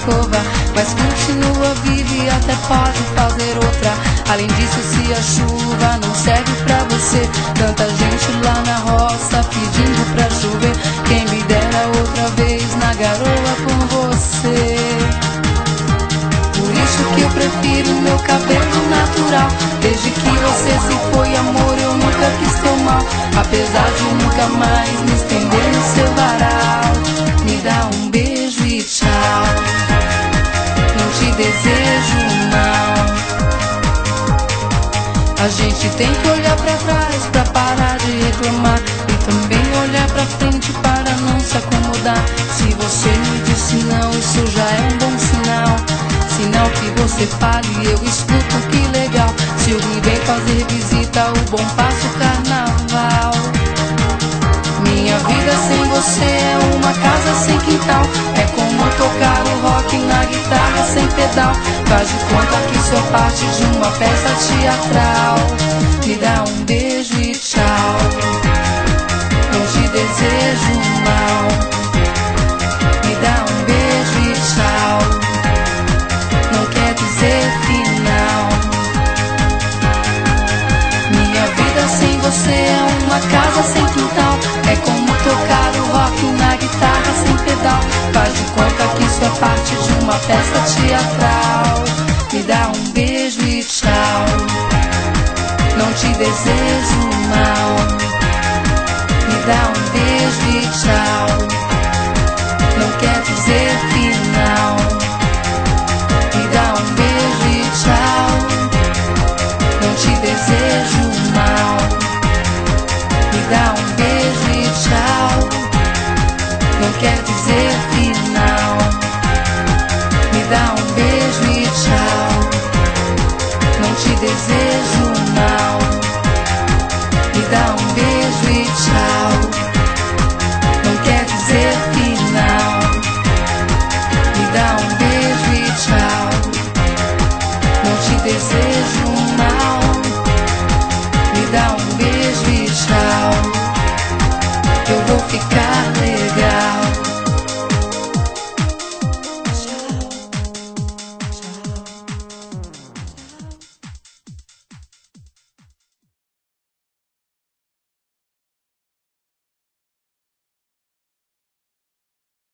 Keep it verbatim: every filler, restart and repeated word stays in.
escova, mas continua vive, até pode fazer outra. Além disso, se a chuva não serve pra você, tanta gente lá na roça pedindo pra chover, quem me dera outra vez na garoa com você. Por isso que eu prefiro meu cabelo natural. Desde que você se foi, amor, eu nunca quis teu mal, apesar de nunca mais me estender no seu varal. Me dá um beijo e tchau, não te desejo mal. A gente tem que olhar pra trás pra parar de reclamar, e também olhar pra frente para não se acomodar. Se você me disse não, isso já é um bom sinal. Sinal que você fale, eu escuto, que legal. Se eu vem fazer visita, o bom passo carnaval. Minha vida sem você é uma casa sem quintal, é como tocar o rock na guitarra sem pedal. Faz de conta que sou parte de uma peça teatral. Me dá um beijo e tchau, não te desejo mal. Me dá um beijo e tchau, não quer dizer final. Minha vida sem você é uma casa sem quintal, é como tocar o rock na guitarra sem pedal. Faz de conta que isso é parte de uma peça teatral. Me dá um beijo e tchau, não te desejo mal. Me dá um beijo e tchau, não quer dizer final. Me dá um beijo e tchau, não te desejo mal. Me dá um beijo e tchau, não quer dizer final. Me dá um beijo e tchau, não te desejo